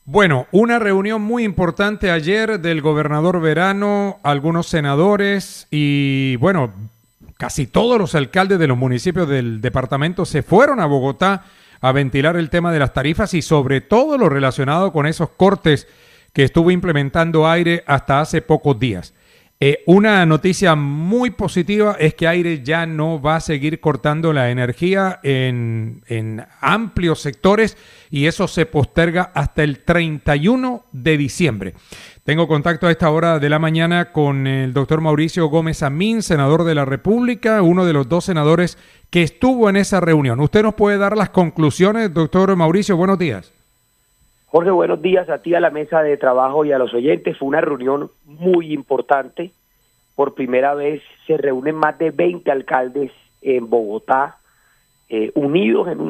Bueno, una reunión muy importante ayer del gobernador Verano, algunos senadores y bueno, casi todos los alcaldes de los municipios del departamento se fueron a Bogotá a ventilar el tema de las tarifas y sobre todo lo relacionado con esos cortes que estuvo implementando Aire hasta hace pocos días. Una noticia muy positiva es que Aire ya no va a seguir cortando la energía en amplios sectores y eso se posterga hasta el 31 de diciembre. Tengo contacto a esta hora de la mañana con el doctor Mauricio Gómez Amín, senador de la República, uno de los dos senadores que estuvo en esa reunión. ¿Usted nos puede dar las conclusiones, doctor Mauricio? Buenos días. Jorge, buenos días a ti, a la mesa de trabajo y a los oyentes. Fue una reunión muy importante. Por primera vez se reúnen más de 20 alcaldes en Bogotá, unidos en un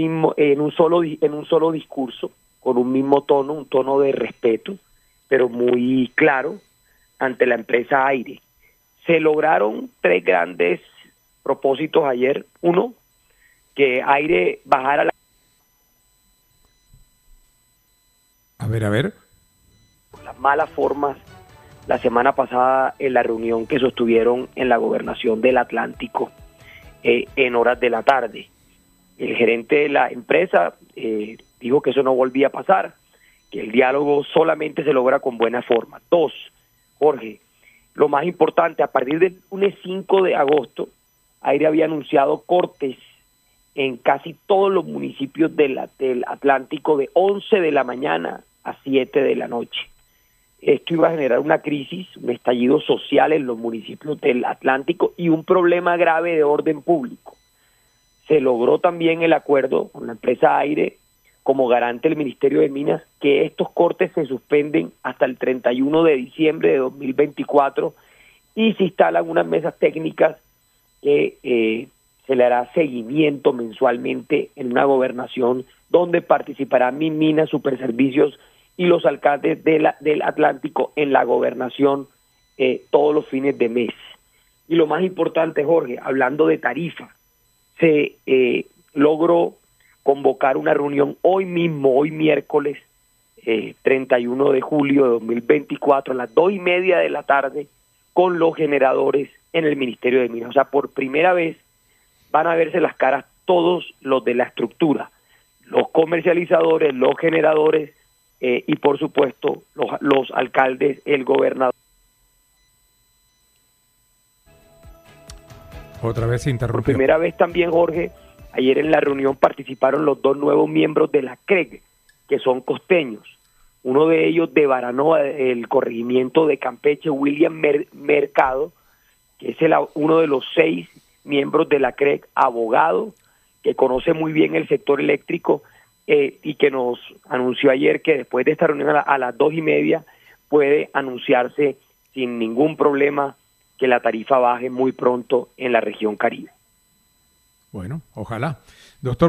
solo discurso, con un mismo tono, un tono de respeto, pero muy claro ante la empresa Aire. Se lograron tres grandes propósitos ayer. Uno, que Aire bajara A ver. las malas formas la semana pasada en la reunión que sostuvieron en la gobernación del Atlántico en horas de la tarde. El gerente de la empresa dijo que eso no volvía a pasar, que el diálogo solamente se logra con buena forma. Dos, Jorge, lo más importante, a partir del lunes 5 de agosto, Aire había anunciado cortes en casi todos los municipios del Atlántico de 11 de la mañana a 7 de la noche. Esto iba a generar una crisis, un estallido social en los municipios del Atlántico y un problema grave de orden público. Se logró también el acuerdo con la empresa Aire, como garante del Ministerio de Minas, que estos cortes se suspenden hasta el 31 de diciembre de 2024 y se instalan unas mesas técnicas que se le hará seguimiento mensualmente en una gobernación donde participarán Minas, Superservicios y los alcaldes del Atlántico en la gobernación todos los fines de mes. Y lo más importante, Jorge, hablando de tarifa, se logró convocar una reunión hoy mismo, hoy miércoles 31 de julio de 2024 a las 2:30 de la tarde con los generadores en el Ministerio de Minas. O sea, por primera vez van a verse las caras todos los de la estructura, los comercializadores, los generadores y por supuesto los alcaldes, el gobernador. Otra vez se interrumpió. Por primera vez también, Jorge, ayer en la reunión participaron los dos nuevos miembros de la CREG, que son costeños. Uno de ellos de Baranoa, el corregimiento de Campeche, William Mercado, que es uno de los 6 miembros de la CREG, abogado, que conoce muy bien el sector eléctrico y que nos anunció ayer que después de esta reunión a las 2:30 puede anunciarse sin ningún problema que la tarifa baje muy pronto en la región Caribe. Bueno, ojalá. Doctor